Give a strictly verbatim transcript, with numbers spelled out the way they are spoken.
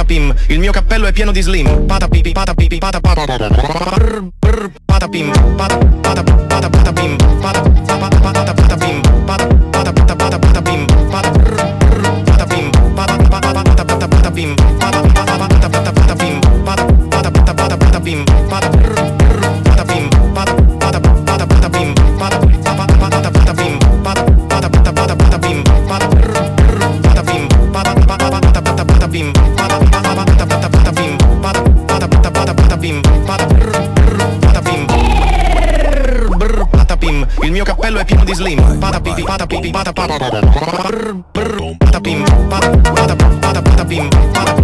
patapim, il mio cappello è pieno di slim. Patapipi, patapipi, patapim, patapim, patapim, patapim, patapim, patapim, patapim, patapim, patapim, il mio cappello è pieno di slim. Patapipi, patapipi, patapim, patapim, patapim, patapim.